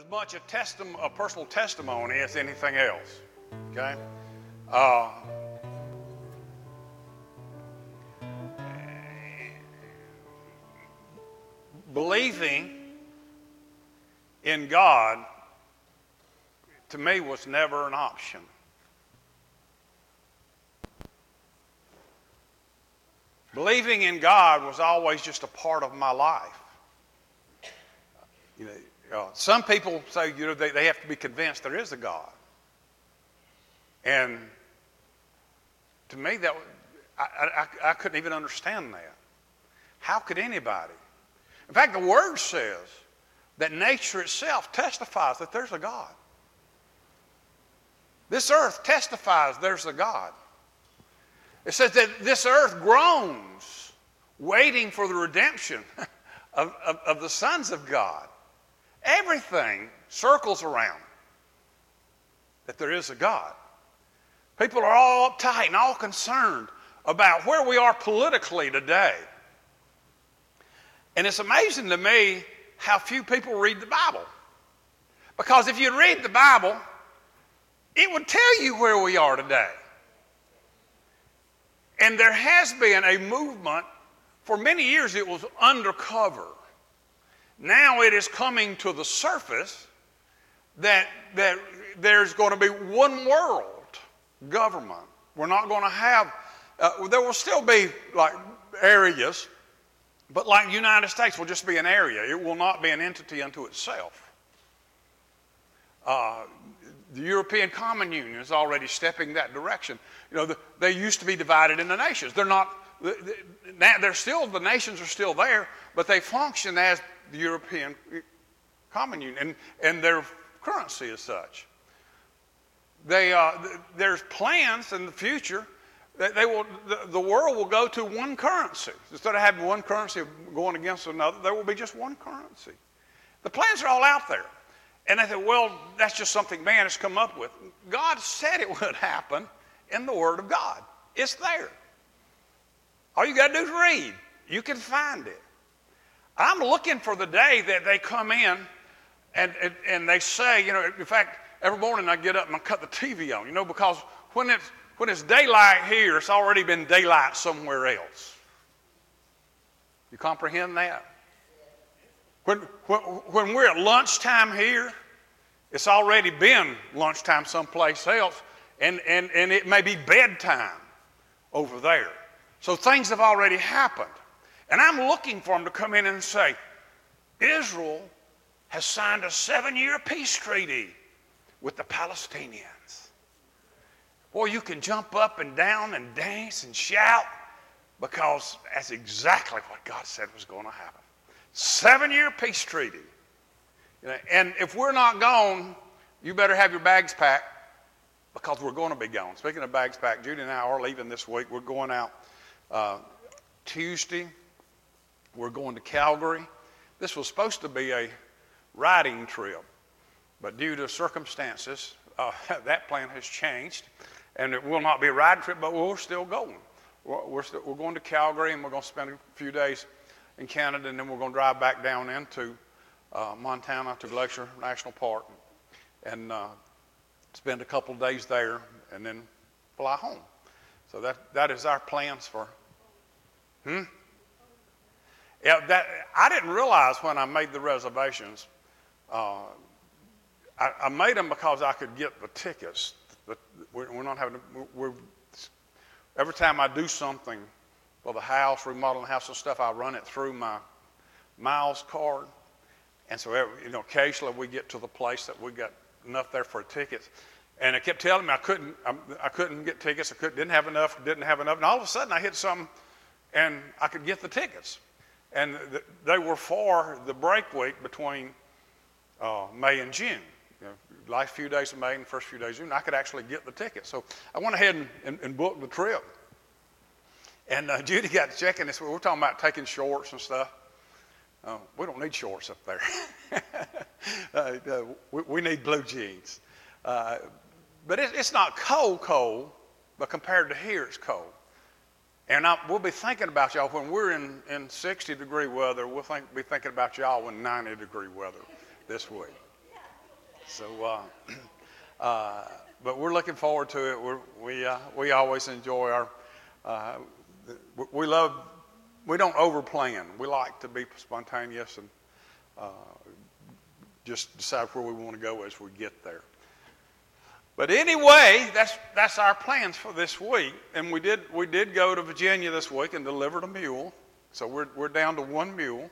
much a personal testimony as anything else. Okay? Believing in God, to me, was never an option. Believing in God was always just a part of my life. Some people say they have to be convinced there is a God, and to me that I couldn't even understand that. How could anybody? In fact, the Word says that nature itself testifies that there's a God. This earth testifies there's a God. It says that this earth groans, waiting for the redemption of the sons of God. Everything circles around that there is a God. People are all uptight and all concerned about where we are politically today. And it's amazing to me how few people read the Bible. Because if you read the Bible, it would tell you where we are today. And there has been a movement, for many years it was undercover. Now it is coming to the surface that there's going to be one world government. We're not going to have, there will still be like areas, but like the United States will just be an area. It will not be an entity unto itself. The European Common Union is already stepping that direction. They used to be divided into nations. They're not. The nations are still there, but they function as the European Common Union, and their currency is such. There's plans in the future that the world will go to one currency. Instead of having one currency going against another, there will be just one currency. The plans are all out there. And they said, well, that's just something man has come up with. God said it would happen in the Word of God. It's there. All you got to do is read. You can find it. I'm looking for the day that they come in and they say, in fact, every morning I get up and I cut the TV on, because when it's daylight here, it's already been daylight somewhere else. You comprehend that? When we're at lunchtime here, it's already been lunchtime someplace else, and it may be bedtime over there. So things have already happened. And I'm looking for them to come in and say, Israel has signed a 7-year peace treaty with the Palestinians. Boy, you can jump up and down and dance and shout because that's exactly what God said was going to happen. 7-year peace treaty. And if we're not gone, you better have your bags packed because we're going to be gone. Speaking of bags packed, Judy and I are leaving this week. We're going out Tuesday. We're going to Calgary. This was supposed to be a riding trip, but due to circumstances, that plan has changed, and it will not be a riding trip, but we're still going. We're going to Calgary, and we're going to spend a few days in Canada, and then we're going to drive back down into Montana to Glacier National Park and spend a couple of days there and then fly home. So that is our plans for. Yeah, I didn't realize when I made the reservations. I made them because I could get the tickets. We're not having. Every time I do something for the house, remodeling the house and stuff, I run it through my miles card. And so, occasionally we get to the place that we got enough there for tickets. And it kept telling me I couldn't get tickets. Didn't have enough. And all of a sudden I hit something and I could get the tickets. And they were for the break week between May and June. Last few days of May and first few days of June, I could actually get the tickets. So I went ahead and booked the trip. And Judy got to checking this. We're talking about taking shorts and stuff. We don't need shorts up there. We need blue jeans. But it's not cold, but compared to here, it's cold. And we'll be thinking about y'all when we're in 60-degree weather. We'll be thinking about y'all in 90-degree weather this week. So, but we're looking forward to it. We always enjoy our. We love. We don't overplan. We like to be spontaneous and just decide where we want to go as we get there. But anyway, that's our plans for this week. And we did go to Virginia this week and delivered a mule. So we're down to one mule.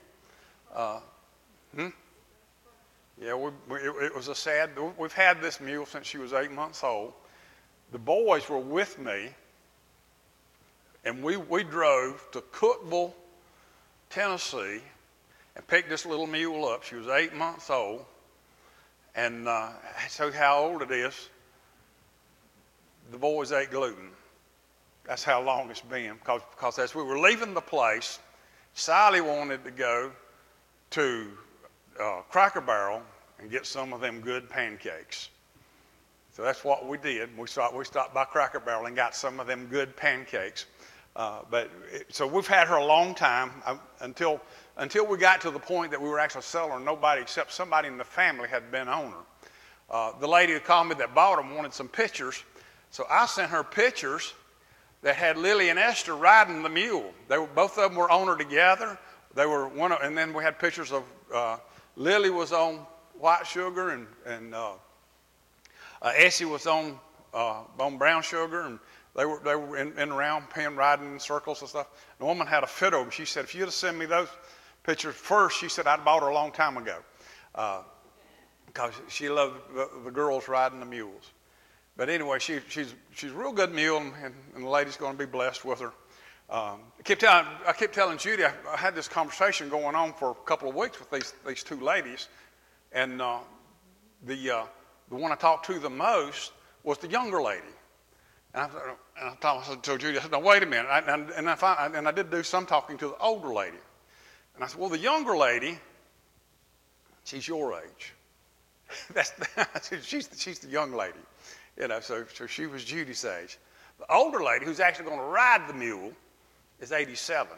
Yeah, it was a sad. We've had this mule since she was 8 months old. The boys were with me, and we drove to Cookeville, Tennessee, and picked this little mule up. She was 8 months old, and so how old it is. The boys ate gluten. That's how long it's been. Because as we were leaving the place, Sally wanted to go to Cracker Barrel and get some of them good pancakes. So that's what we did. We stopped by Cracker Barrel and got some of them good pancakes. So we've had her a long time until we got to the point that we were actually selling her. Nobody except somebody in the family had been on her. The lady who called me that bought them wanted some pictures, so I sent her pictures that had Lily and Esther riding the mule. Both of them were on her together. And then we had pictures of Lily was on white sugar and Essie was on brown sugar, and they were in round pen riding in circles and stuff. The woman had a fit over. She said, if you'd have sent me those pictures first, she said, I'd bought her a long time ago, because she loved the girls riding the mules. But anyway, she's a real good mule, and the lady's going to be blessed with her. I kept telling Judy, I had this conversation going on for a couple of weeks with these two ladies, and the one I talked to the most was the younger lady. And I told Judy, I said, no, wait a minute. And I did do some talking to the older lady. And I said, well, the younger lady, she's your age. She's the young lady. So she was Judy's age. The older lady, who's actually going to ride the mule, is 87.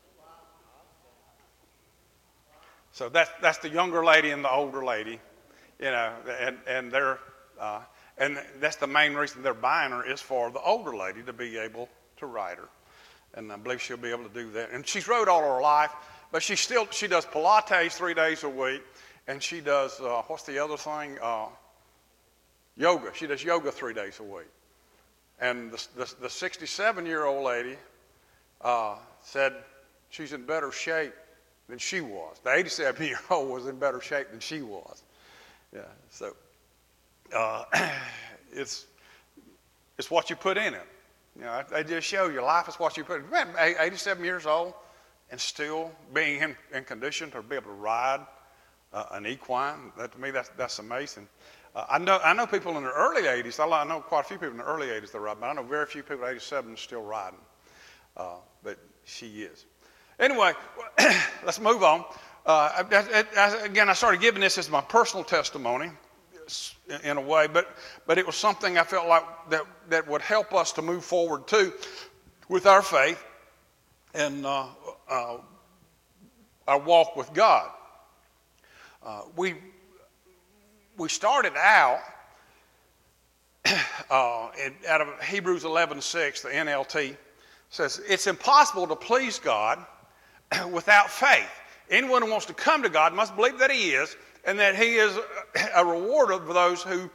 So that's the younger lady and the older lady, and they're and that's the main reason they're buying her, is for the older lady to be able to ride her, and I believe she'll be able to do that. And she's rode all her life, but she does Pilates 3 days a week, and she does what's the other thing? Yoga. She does yoga 3 days a week. And the 67-year-old lady said she's in better shape than she was. The 87-year-old was in better shape than she was. Yeah. So it's what you put in it. They just show you life is what you put in it. Man, 87 years old and still being in condition to be able to ride an equine. To me, that's amazing. I know people in their early 80s. I know quite a few people in the early 80s that ride, but I know very few people at 87 still riding. But she is. Anyway, let's move on. Again, I started giving this as my personal testimony in a way, but it was something I felt like that would help us to move forward too with our faith and our walk with God. We started out out of Hebrews 11:6, the NLT says, it's impossible to please God without faith. Anyone who wants to come to God must believe that he is, and that he is a rewarder of those who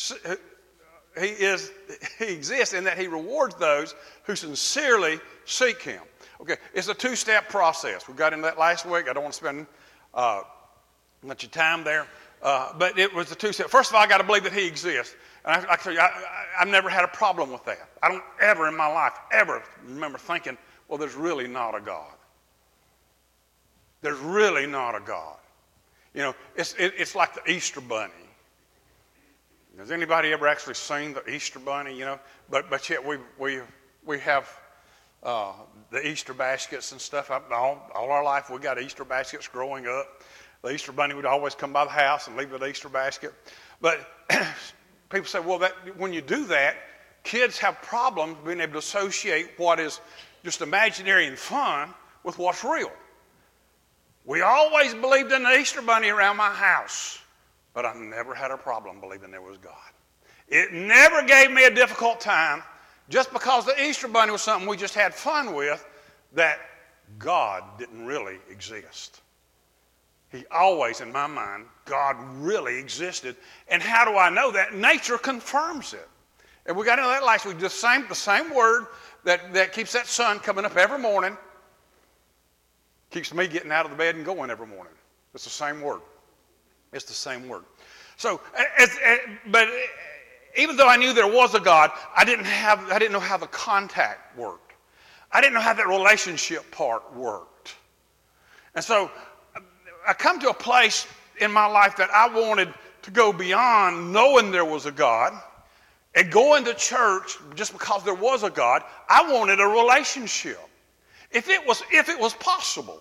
he exists, and that he rewards those who sincerely seek him. Okay, it's a two-step process. We got into that last week. I don't want to spend much of time there. But it was a two-step. First of all, I got to believe that he exists. And I've never had a problem with that. I don't ever in my life ever remember thinking, well, there's really not a God. There's really not a God. It's like the Easter Bunny. Has anybody ever actually seen the Easter Bunny? But yet we have the Easter baskets and stuff. All our life we got Easter baskets growing up. The Easter Bunny would always come by the house and leave the Easter basket. But people say, well, when you do that, kids have problems being able to associate what is just imaginary and fun with what's real. We always believed in the Easter Bunny around my house. but I never had a problem believing there was God. It never gave me a difficult time just because the Easter Bunny was something we just had fun with, that God didn't really exist. He always, in my mind, God really existed. And how do I know that? Nature confirms it. And we got into that last week. The same word that keeps that sun coming up every morning keeps me getting out of the bed and going every morning. It's the same word. It's the same word. So, but even though I knew there was a God, I didn't know how the contact worked. I didn't know how that relationship part worked. And so I come to a place in my life that I wanted to go beyond knowing there was a God and going to church just because there was a God. I wanted a relationship. If it was possible.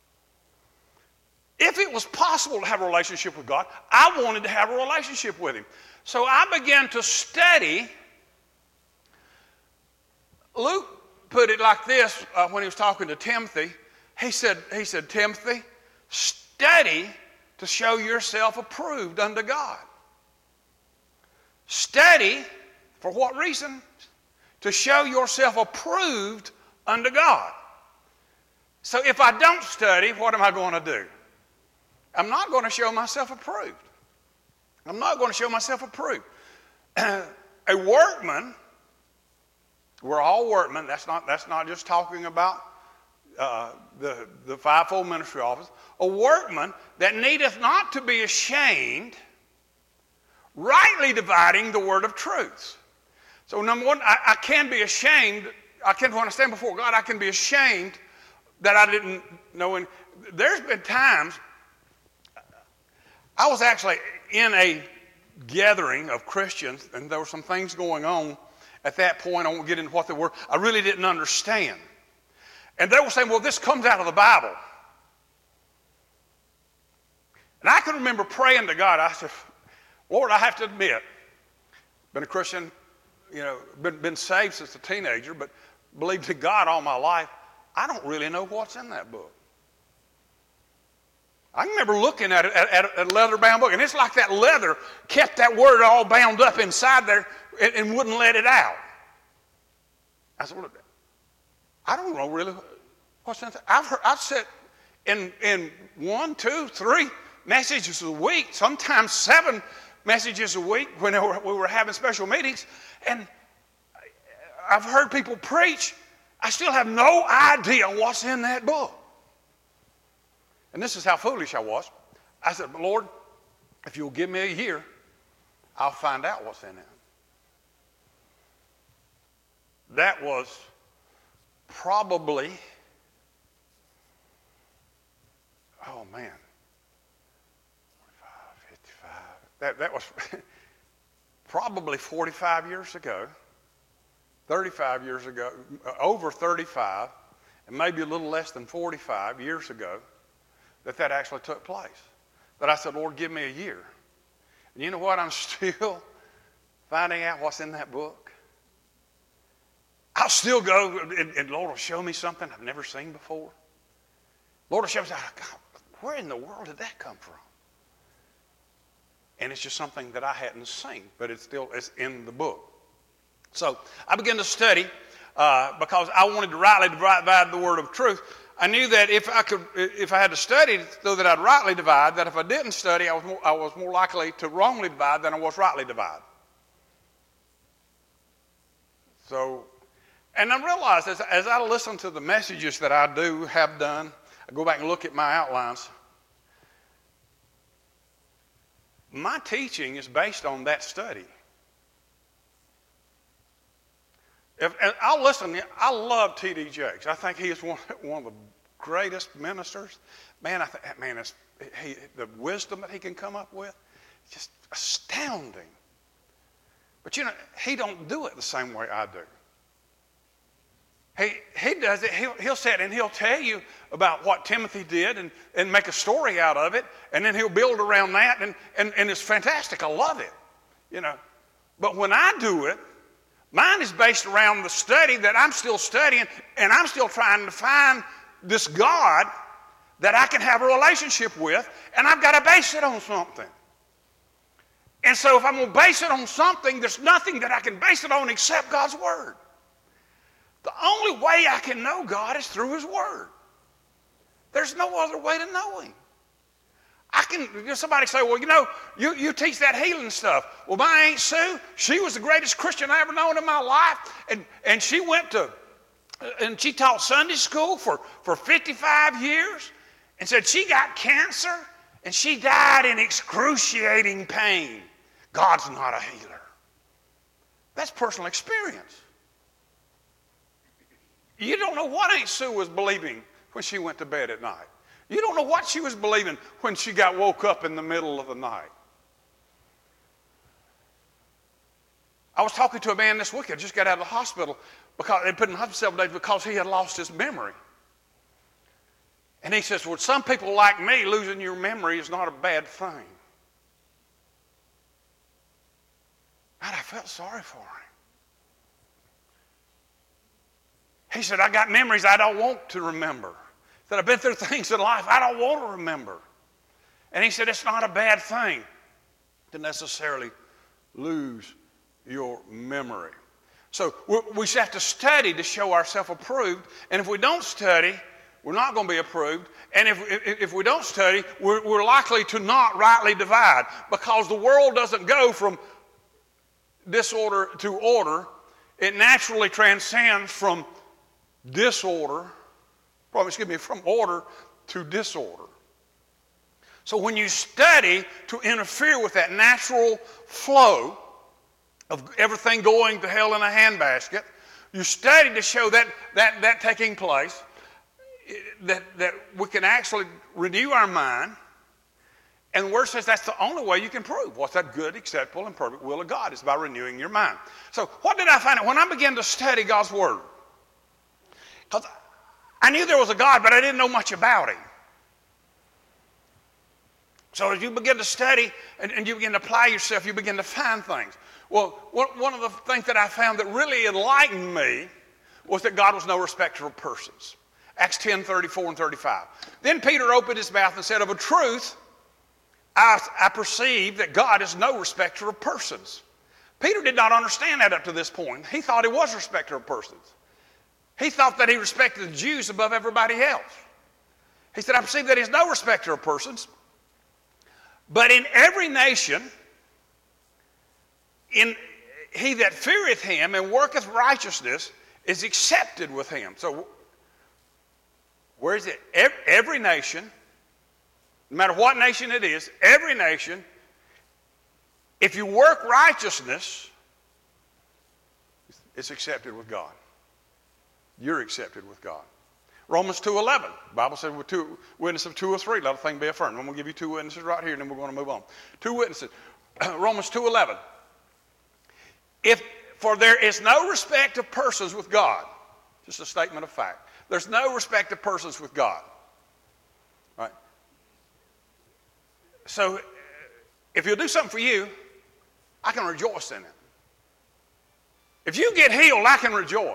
If it was possible to have a relationship with God, I wanted to have a relationship with Him. So I began to study. Luke put it like this when he was talking to Timothy. He said, Timothy, study to show yourself approved unto God. Study, for what reason? To show yourself approved unto God. So if I don't study, what am I going to do? I'm not going to show myself approved. I'm not going to show myself approved. A workman, we're all workmen. That's not just talking about the fivefold ministry office. A workman that needeth not to be ashamed, rightly dividing the word of truth. So number one, I can be ashamed. When I stand before God, I can be ashamed that I didn't know. And there's been times I was actually in a gathering of Christians, and there were some things going on at that point. I won't get into what they were. I really didn't understand. And they were saying, well, this comes out of the Bible. And I can remember praying to God. I said, Lord, I have to admit, been a Christian, been saved since a teenager, but believed in God all my life. I don't really know what's in that book. I remember looking at it, at a leather-bound book, and it's like that leather kept that word all bound up inside there and wouldn't let it out. I said, well, I don't know really what's in it. I've sat in 1, 2, 3 messages a week, sometimes 7 messages a week when we were having special meetings, and I've heard people preach. I still have no idea what's in that book. And this is how foolish I was. I said, Lord, if you'll give me a year, I'll find out what's in it. That was probably, 45, 55. That was probably 45 years ago, 35 years ago, over 35, and maybe a little less than 45 years ago, that actually took place. That I said, Lord, give me a year. And you know what? I'm still finding out what's in that book. I'll still go, and Lord will show me something I've never seen before. Lord will show me something. God, where in the world did that come from? And it's just something that I hadn't seen, but it's in the book. So I began to study because I wanted to rightly divide the word of truth. I knew that if I had to study so that I'd rightly divide, that if I didn't study, I was more likely to wrongly divide than I was rightly divide. So, and I realized as I listen to the messages that I have done, I go back and look at my outlines. My teaching is based on that study. And I'll listen. I love T.D. Jakes. I think he is one of the greatest ministers. Man, the wisdom that he can come up with, just astounding. But he don't do it the same way I do. He does it. He'll sit and he'll tell you about what Timothy did and make a story out of it, and then he'll build around that, and it's fantastic. I love it, But when I do it, mine is based around the study that I'm still studying, and I'm still trying to find this God that I can have a relationship with, and I've got to base it on something. And so if I'm going to base it on something, there's nothing that I can base it on except God's Word. The only way I can know God is through His Word. There's no other way to know Him. Somebody say, well, you teach that healing stuff. Well, my Aunt Sue, she was the greatest Christian I ever known in my life. And she she taught Sunday school for 55 years and said she got cancer and she died in excruciating pain. God's not a healer. That's personal experience. You don't know what Aunt Sue was believing when she went to bed at night. You don't know what she was believing when she got woke up in the middle of the night. I was talking to a man this week that just got out of the hospital because they put him in the hospital 7 days because he had lost his memory. And he says, well, some people like me, losing your memory is not a bad thing. And I felt sorry for him. He said, I got memories I don't want to remember. That I've been through things in life I don't want to remember. And he said, it's not a bad thing to necessarily lose your memory. So we have to study to show ourselves approved. And if we don't study, we're not going to be approved. And if we don't study, we're likely to not rightly divide. Because the world doesn't go from disorder to order. It naturally transcends from from order to disorder. So when you study to interfere with that natural flow of everything going to hell in a handbasket, you study to show that taking place, that we can actually renew our mind. And the Word says that's the only way you can prove what's that good, acceptable, and perfect will of God is by renewing your mind. So what did I find out when I began to study God's Word? Because I knew there was a God, but I didn't know much about Him. So as you begin to study and you begin to apply yourself, you begin to find things. Well, one of the things that I found that really enlightened me was that God was no respecter of persons. Acts 10:34 and 35. Then Peter opened his mouth and said, of a truth, I perceive that God is no respecter of persons. Peter did not understand that up to this point. He thought He was a respecter of persons. He thought that He respected the Jews above everybody else. He said, I perceive that He is no respecter of persons, but in every nation, he that feareth Him and worketh righteousness is accepted with Him. So, where is it? Every nation, no matter what nation it is, every nation, if you work righteousness, it's accepted with God. You're accepted with God. Romans 2:11. The Bible says with two witnesses of 2 or 3, let a thing be affirmed. I'm going to give you 2 witnesses right here, and then we're going to move on. 2 witnesses. Romans 2:11. For there is no respect of persons with God. Just a statement of fact. There's no respect of persons with God. Right? So if He'll do something for you, I can rejoice in it. If you get healed, I can rejoice.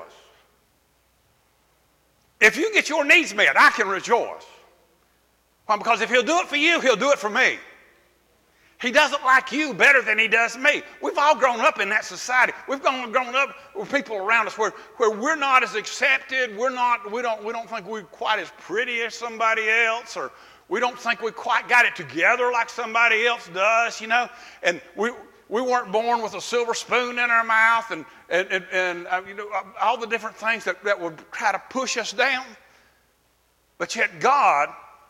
If you get your needs met, I can rejoice. Why? Because if He'll do it for you, He'll do it for me. He doesn't like you better than He does me. We've all grown up in that society. We've grown up with people around us where we're not as accepted. We don't think we're quite as pretty as somebody else, or we don't think we quite got it together like somebody else does, And we weren't born with a silver spoon in our mouth and all the different things that would try to push us down. But yet God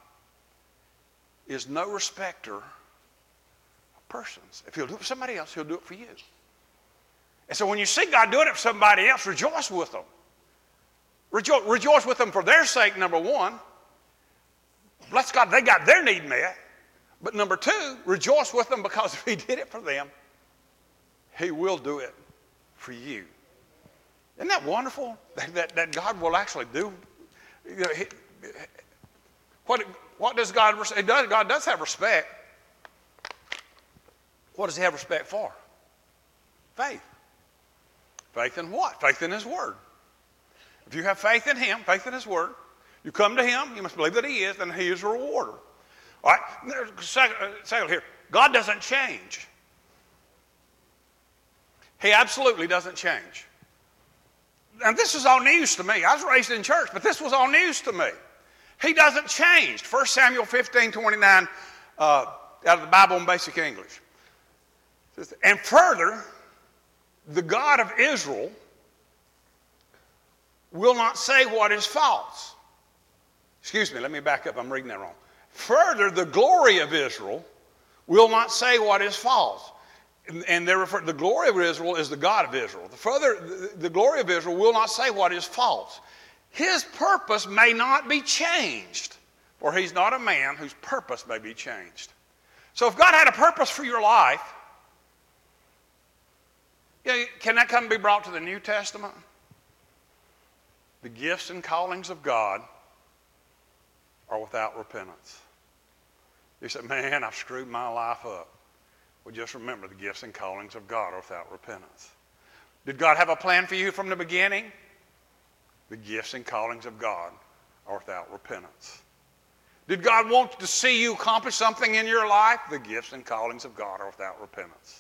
is no respecter of persons. If He'll do it for somebody else, He'll do it for you. And so when you see God doing it for somebody else, rejoice with them. Rejoice with them for their sake, number one. Bless God, they got their need met. But number two, rejoice with them because if He did it for them, He will do it for you. Isn't that wonderful? That God will actually do. What does God respect? God does have respect. What does He have respect for? Faith. Faith in what? Faith in His Word. If you have faith in Him, faith in His Word, you come to Him, you must believe that He is, and He is a rewarder. All right? Second here, God doesn't change. He absolutely doesn't change. And this is all news to me. I was raised in church, but this was all news to me. He doesn't change. 1 Samuel 15:29 out of the Bible in Basic English. And further, the God of Israel will not say what is false. Excuse me, let me back up. I'm reading that wrong. Further, the glory of Israel will not say what is false. And the glory of Israel is the God of Israel. The glory of Israel will not say what is false. His purpose may not be changed, for he's not a man whose purpose may be changed. So if God had a purpose for your life, can that come and be brought to the New Testament? The gifts and callings of God are without repentance. You say, man, I've screwed my life up. Well, just remember, the gifts and callings of God are without repentance. Did God have a plan for you from the beginning? The gifts and callings of God are without repentance. Did God want to see you accomplish something in your life? The gifts and callings of God are without repentance.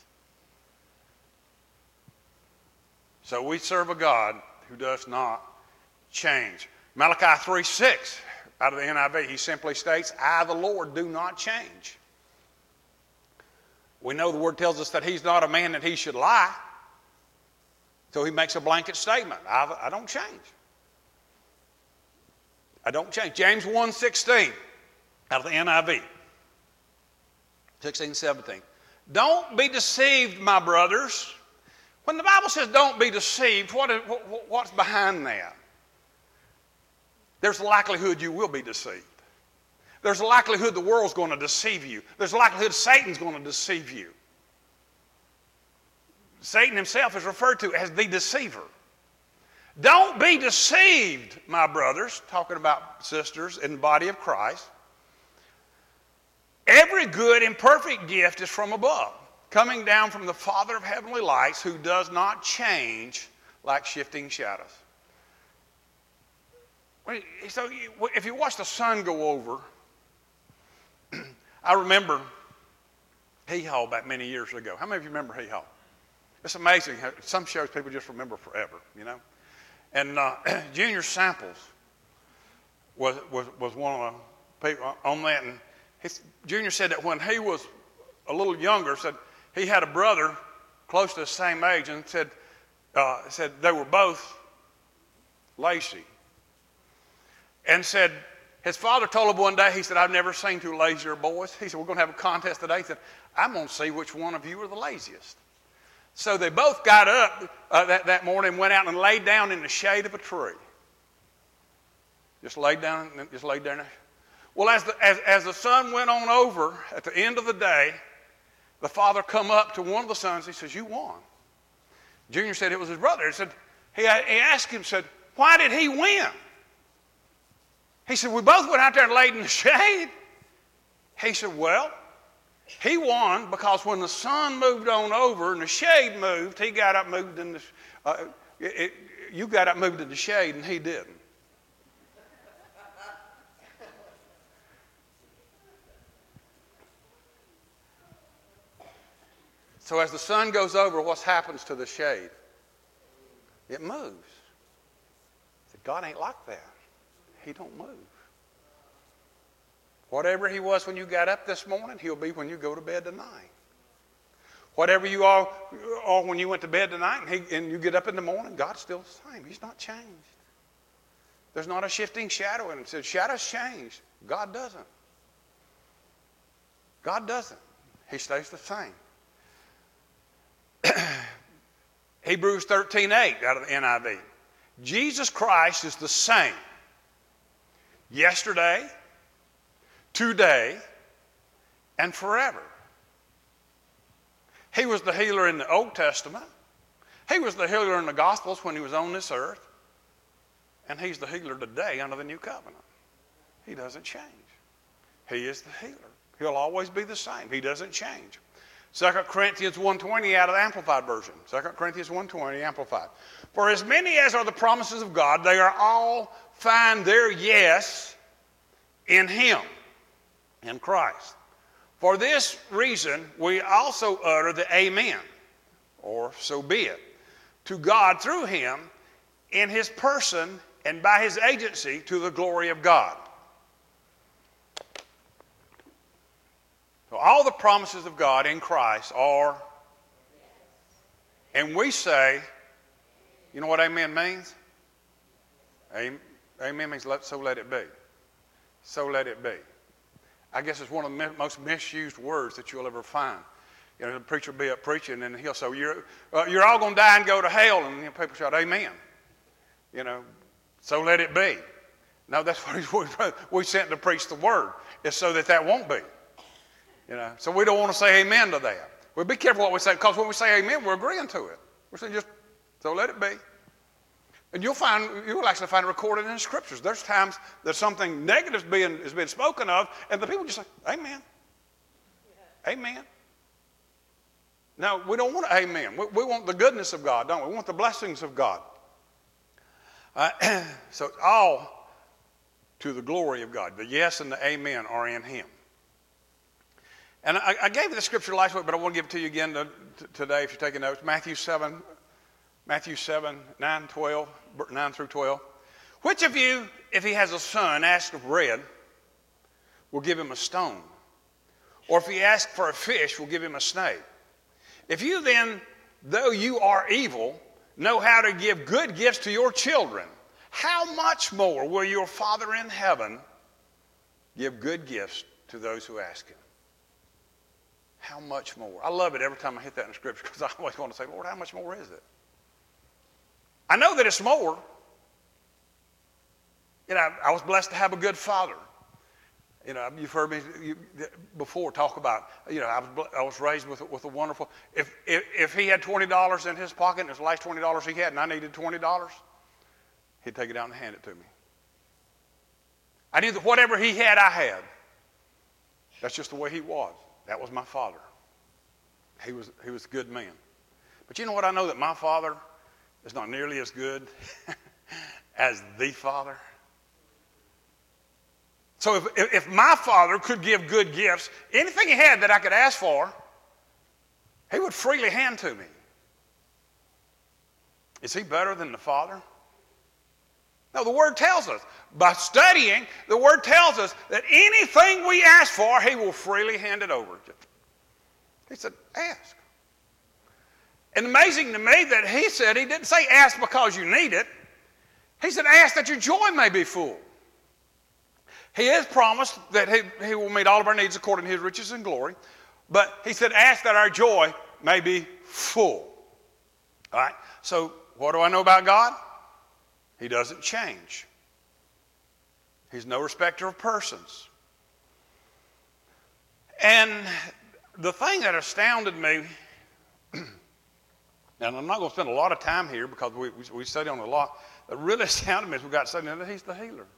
So we serve a God who does not change. Malachi 3:6 out of the NIV, he simply states, I, the Lord, do not change. We know the word tells us that he's not a man that he should lie. So he makes a blanket statement. I don't change. I don't change. James 1:16 out of the NIV. 16, 17. Don't be deceived, my brothers. When the Bible says don't be deceived, what's behind that? There's a likelihood you will be deceived. There's a likelihood the world's going to deceive you. There's a likelihood Satan's going to deceive you. Satan himself is referred to as the deceiver. Don't be deceived, my brothers, talking about sisters in the body of Christ. Every good and perfect gift is from above, coming down from the Father of heavenly lights, who does not change like shifting shadows. So if you watch the sun go over, I remember Hee Haw back many years ago. How many of you remember Hee Haw? It's amazing how some shows people just remember forever, you know. And Junior Samples was one of the people on that. And Junior said that when he was a little younger, said he had a brother close to the same age, and said they were both lazy. And said his father told him one day, he said, I've never seen two lazier boys. He said, we're going to have a contest today. He said, I'm going to see which one of you are the laziest. So they both got up that morning and went out and laid down in the shade of a tree. Just laid down. Well, as the sun went on over, at the end of the day, the father come up to one of the sons. He says, you won. Junior said it was his brother. He asked him, said, why did he win? He said, we both went out there and laid in the shade. He said, well, he won because when the sun moved on over and the shade moved, he got up, moved in the, you got up, moved in the shade, and he didn't. So as the sun goes over, what happens to the shade? It moves. God ain't like that. He don't move. Whatever he was when you got up this morning, he'll be when you go to bed tonight. Whatever you are when you went to bed tonight and you get up in the morning, God's still the same. He's not changed. There's not a shifting shadow in him. It says shadows change. God doesn't. God doesn't. He stays the same. Hebrews 13:8 out of the NIV. Jesus Christ is the same yesterday, today, and forever. He was the healer in the Old Testament. He was the healer in the Gospels when he was on this earth. And he's the healer today under the new covenant. He doesn't change. He is the healer. He'll always be the same. He doesn't change. 2 Corinthians 1:20 out of the Amplified Version. 2 Corinthians 1:20 Amplified. For as many as are the promises of God, they are all find their yes in him, in Christ. For this reason, we also utter the amen, or so be it, to God through him in his person and by his agency to the glory of God. So all the promises of God in Christ are, and we say, you know what amen means? Amen means so let it be. So let it be. I guess it's one of the most misused words that you'll ever find. You know, the preacher will be up preaching, and he'll say, you're all going to die and go to hell. And people shout, amen. You know, so let it be. No, that's what we sent to preach the word. It's so that won't be. You know, so we don't want to say amen to that. We'll be careful what we say, because when we say amen, we're agreeing to it. We're saying just, so let it be. And you'll actually find it recorded in the scriptures. There's times that something negative is being spoken of, and the people just say, amen. Yeah. Amen. No, we don't want amen. We want the goodness of God, don't we? We want the blessings of God. So it's all to the glory of God. The yes and the amen are in him. And I gave you the scripture last week, but I want to give it to you again today if you're taking notes. Matthew 7, 9 through 12. Which of you, if he has a son, asks of bread, will give him a stone? Or if he asks for a fish, will give him a snake? If you then, though you are evil, know how to give good gifts to your children, how much more will your Father in heaven give good gifts to those who ask him? How much more? I love it every time I hit that in Scripture, because I always want to say, Lord, how much more is it? I know that it's more. You know, I was blessed to have a good father. You know, you've heard me before talk about, you know, I was raised with a wonderful, if he had $20 in his pocket, and it was the last $20 he had, and I needed $20, he'd take it out and hand it to me. I knew that whatever he had, I had. That's just the way he was. That was my father. He was a good man. But you know what? I know that my father is not nearly as good as the Father. So if my father could give good gifts, anything he had that I could ask for, he would freely hand to me. Is he better than the Father? No, the Word tells us. By studying, the Word tells us that anything we ask for, he will freely hand it over. He said, ask. And amazing to me that he said, he didn't say ask because you need it. He said ask that your joy may be full. He has promised that he will meet all of our needs according to his riches and glory. But he said ask that our joy may be full. All right? So what do I know about God? He doesn't change. He's no respecter of persons. And the thing that astounded me, and I'm not going to spend a lot of time here because we study on it a lot, that really astounded me as we got studying that he's the healer.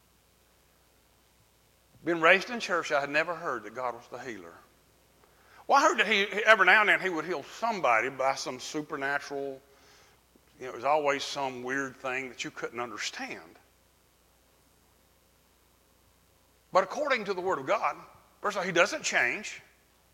Being raised in church, I had never heard that God was the healer. Well, I heard that every now and then he would heal somebody by some supernatural, you know, it was always some weird thing that you couldn't understand. But according to the Word of God, first of all, he doesn't change.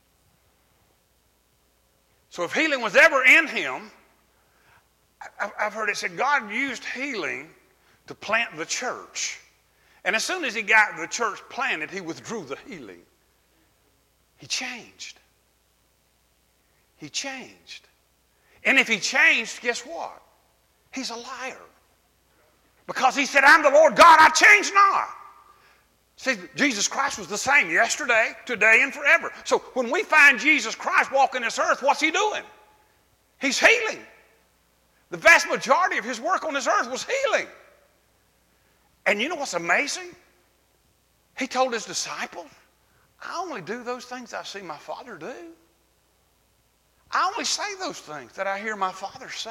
So if healing was ever in him, I've heard it said God used healing to plant the church. And as soon as he got the church planted, he withdrew the healing. He changed. He changed. And if he changed, guess what? He's a liar. Because he said, I'm the Lord God, I change not. See, Jesus Christ was the same yesterday, today, and forever. So when we find Jesus Christ walking this earth, what's he doing? He's healing. The vast majority of his work on this earth was healing. And you know what's amazing? He told his disciples, I only do those things I see my Father do. I only say those things that I hear my Father say.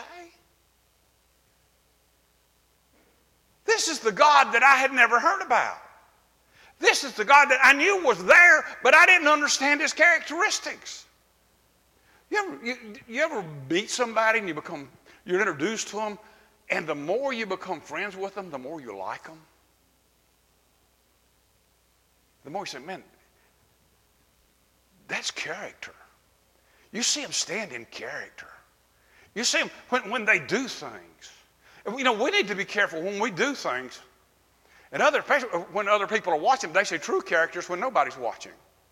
This is the God that I had never heard about. This is the God that I knew was there, but I didn't understand his characteristics. You ever meet somebody and you're introduced to them, and the more you become friends with them, the more you like them? The more you say, man, that's character. You see them stand in character. You see them when they do things. We need to be careful when we do things. And when other people are watching, they say true characters when nobody's watching.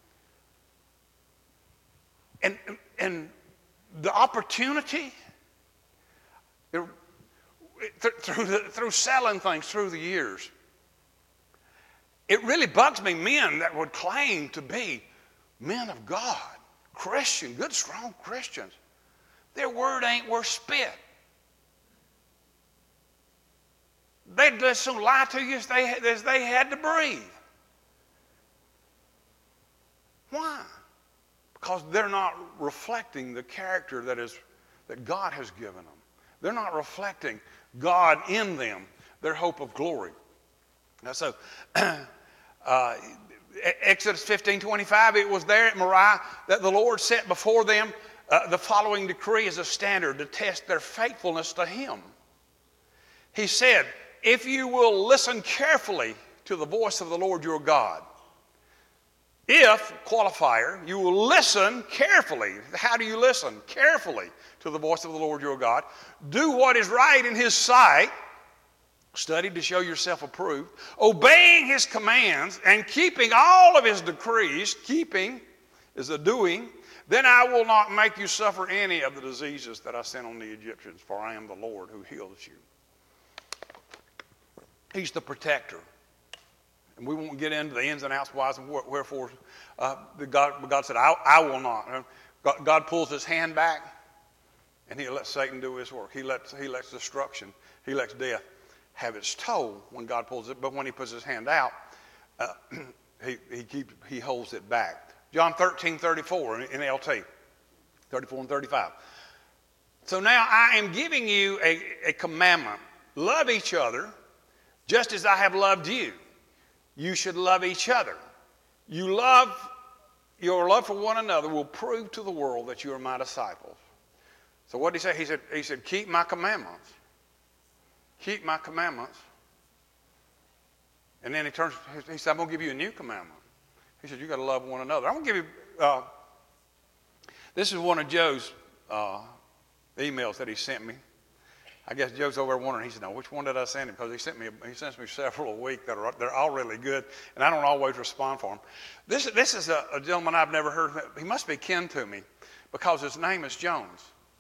And the opportunity through selling things through the years, it really bugs me, men that would claim to be men of God, Christian, good, strong Christians. Their word ain't worth spit. They'd just so lie to you as they had to breathe. Why? Because they're not reflecting the character that God has given them. They're not reflecting God in them, their hope of glory. Now, so Exodus 15:25, it was there at Moriah that the Lord set before them the following decree as a standard to test their faithfulness to Him. He said, if you will listen carefully to the voice of the Lord your God, if, qualifier, you will listen carefully. How do you listen? Carefully to the voice of the Lord your God. Do what is right in His sight. Study to show yourself approved. Obeying His commands and keeping all of His decrees. Keeping is a doing. Then I will not make you suffer any of the diseases that I sent on the Egyptians, for I am the Lord who heals you. He's the protector. And we won't get into the ins and outs, whys and wherefores. God said, I will not. God pulls His hand back, and He lets Satan do his work. He lets destruction, He lets death have its toll when God pulls it. But when He puts His hand out, He holds it back. John 13:34 in LT, 34 and 35. So now I am giving you a commandment. Love each other just as I have loved you. You should love each other. Your love for one another will prove to the world that you are my disciples. So what did He say? He said, keep my commandments. Keep my commandments. And then He said, I'm going to give you a new commandment. He said, you got to love one another. I'm going to give you, this is one of Joe's emails that he sent me. I guess Joe's over there wondering. He said, "No, which one did I send him?" Because he sends me several a week they're all really good, and I don't always respond for them. This is a gentleman I've never heard of. He must be kin to me, because his name is Jones.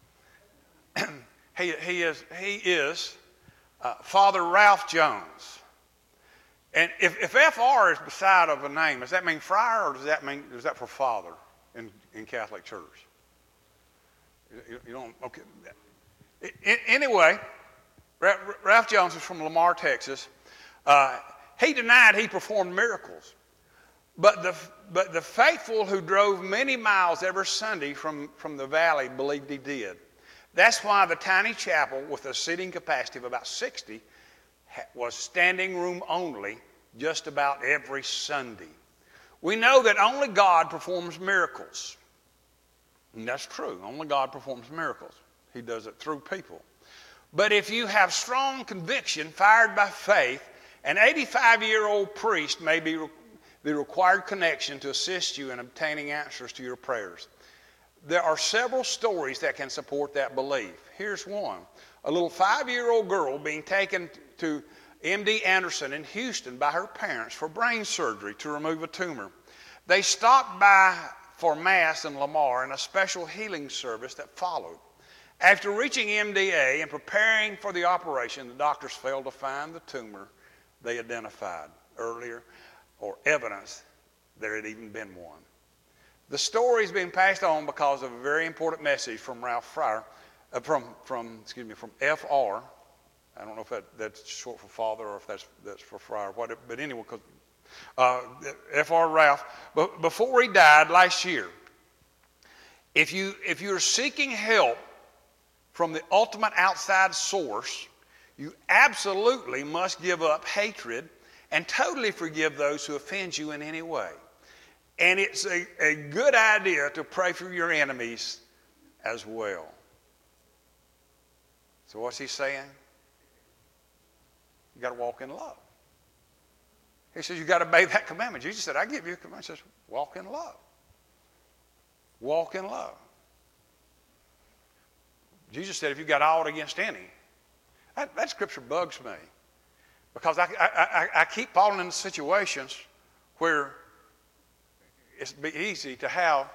he is Father Ralph Jones. And if FR is beside of a name, does that mean friar, or is that for father in Catholic Church? You don't, okay. Anyway, Ralph Jones is from Lamar, Texas. He denied he performed miracles, but the faithful who drove many miles every Sunday from the valley believed he did. That's why the tiny chapel with a seating capacity of about 60 was standing room only just about every Sunday. We know that only God performs miracles. And that's true. Only God performs miracles. He does it through people. But if you have strong conviction fired by faith, an 85-year-old priest may be the required connection to assist you in obtaining answers to your prayers. There are several stories that can support that belief. Here's one. A little 5-year-old girl being taken to MD Anderson in Houston by her parents for brain surgery to remove a tumor. They stopped by for Mass in Lamar and a special healing service that followed. After reaching MDA and preparing for the operation, the doctors failed to find the tumor they identified earlier or evidence there had even been one. The story is being passed on because of a very important message from Ralph Fryer, from FR. I don't know if that's short for father or if that's for Fryer, whatever. But anyway, FR Ralph, before he died last year, if you're seeking help from the ultimate outside source, you absolutely must give up hatred and totally forgive those who offend you in any way. And it's a good idea to pray for your enemies as well. So what's he saying? You got to walk in love. He says you got to obey that commandment. Jesus said, I give you a commandment. He says, walk in love. Walk in love. Jesus said, if you've got ought against any. That scripture bugs me. Because I keep falling into situations where it's be easy to have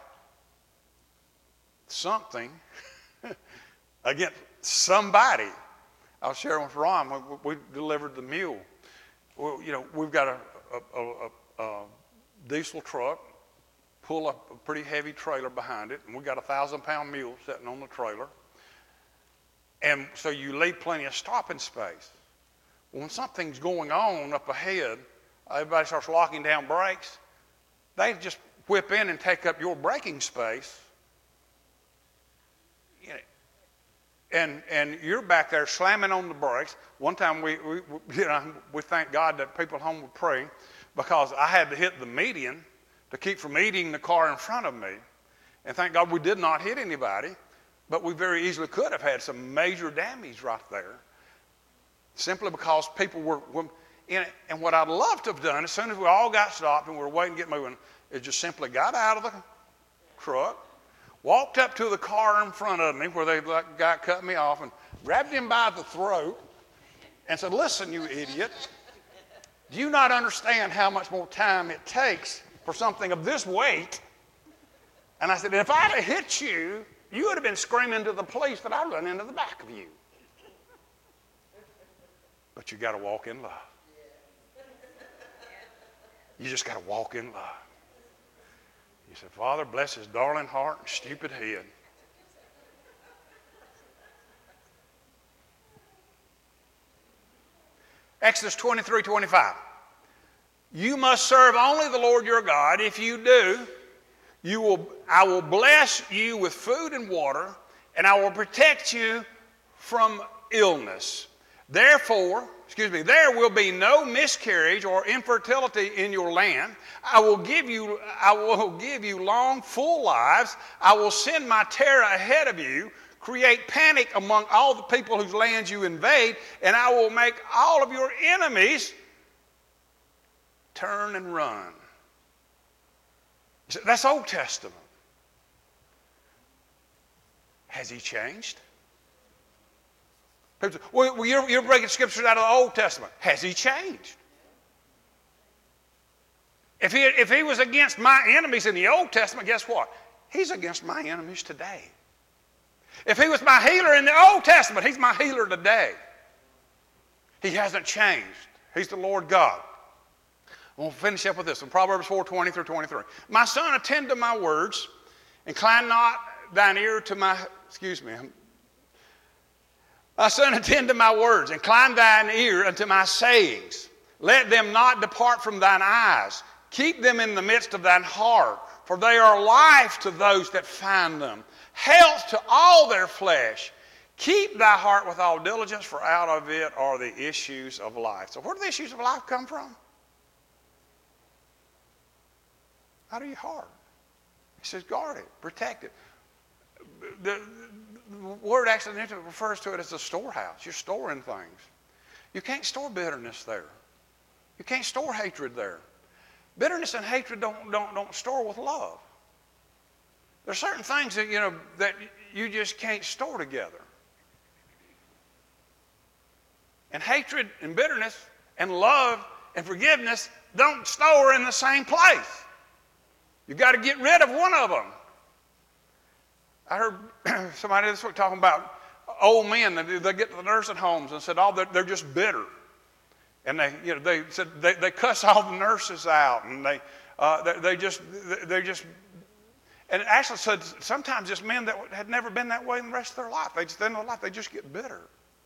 something against somebody. I was sharing with Ron when we delivered the mule. Well, we've got a diesel truck, pull up a pretty heavy trailer behind it, and we've got a 1,000-pound mule sitting on the trailer. And so you leave plenty of stopping space. When something's going on up ahead, everybody starts locking down brakes. They just whip in and take up your braking space. And you're back there slamming on the brakes. One time we thank God that people at home were praying, because I had to hit the median to keep from eating the car in front of me. And thank God we did not hit anybody, but we very easily could have had some major damage right there, simply because people were in it. And what I'd love to have done, as soon as we all got stopped and we were waiting to get moving, is just simply got out of the truck, walked up to the car in front of me where the guy cut me off, and grabbed him by the throat and said, listen, you idiot, do you not understand how much more time it takes for something of this weight? And I said, if I'd have hit you, you would have been screaming to the police that I run into the back of you. But you got to walk in love. You just got to walk in love. You said, Father, bless his darling heart and stupid head. Exodus 23:25. You must serve only the Lord your God. If you do, I will bless you with food and water, and I will protect you from illness. There will be no miscarriage or infertility in your land. I will give you long, full lives. I will send my terror ahead of you, create panic among all the people whose lands you invade, and I will make all of your enemies turn and run. That's Old Testament. Has he changed? People say, well, you're breaking scriptures out of the Old Testament. Has he changed? If he was against my enemies in the Old Testament, guess what? He's against my enemies today. If he was my healer in the Old Testament, he's my healer today. He hasn't changed. He's the Lord God. We'll finish up with this in Proverbs 4:20 through 23. My son, attend to my words, incline not thine ear to my, My son, attend to my words, incline thine ear unto my sayings. Let them not depart from thine eyes. Keep them in the midst of thine heart, for they are life to those that find them, health to all their flesh. Keep thy heart with all diligence, for out of it are the issues of life. So where do the issues of life come from? Out of your heart. He says, guard it, protect it. The word actually refers to it as a storehouse. You're storing things. You can't store bitterness there. You can't store hatred there. Bitterness and hatred don't store with love. There's certain things that that you just can't store together. And hatred and bitterness and love and forgiveness don't store in the same place. You've got to get rid of one of them. I heard somebody this week talking about old men. They get to the nursing homes and said, they're just bitter. And they said they cuss all the nurses out, and they just and actually said sometimes just men that had never been that way in the rest of their life. They just get bitter.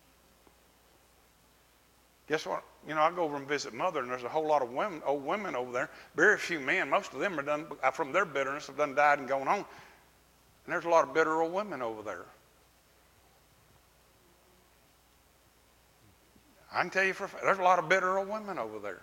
Guess what? I go over and visit Mother, and there's a whole lot of old women over there. Very few men. Most of them are done from their bitterness, have done died and gone on. And there's a lot of bitter old women over there. I can tell you for a fact, there's a lot of bitter old women over there.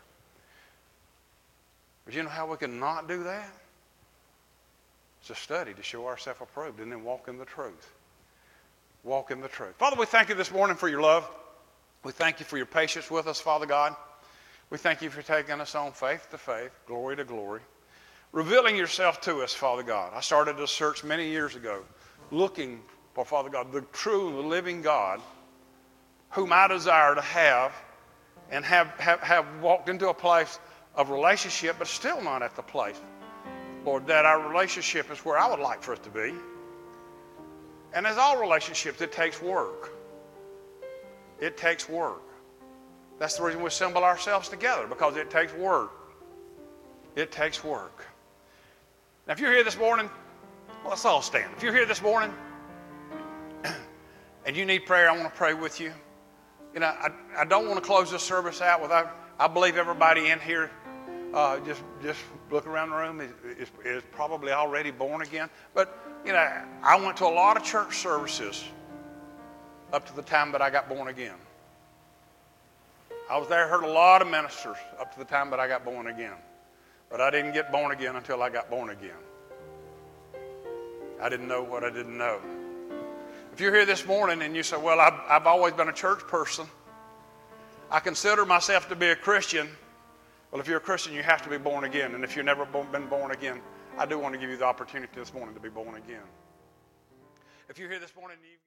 But you know how we can not do that? It's a study to show ourselves approved and then walk in the truth. Walk in the truth. Father, we thank you this morning for your love. We thank you for your patience with us, Father God. We thank you for taking us on faith to faith, glory to glory, revealing yourself to us, Father God. I started a search many years ago, looking for Father God, the true and the living God, whom I desire to have and have walked into a place of relationship, but still not at the place, Lord, that our relationship is where I would like for it to be. And as all relationships, it takes work. It takes work. That's the reason we assemble ourselves together, because it takes work. It takes work. Now, if you're here this morning, well, let's all stand. If you're here this morning and you need prayer, I want to pray with you. You know, I don't want to close this service out without, I believe everybody in here, just look around the room, is probably already born again. But, you know, I went to a lot of church services up to the time that I got born again. I was there, heard a lot of ministers up to the time that I got born again. But I didn't get born again until I got born again. I didn't know what I didn't know. If you're here this morning and you say, well, I've always been a church person. I consider myself to be a Christian. Well, if you're a Christian, you have to be born again. And if you've never been born again, I do want to give you the opportunity this morning to be born again. If you're here this morning and you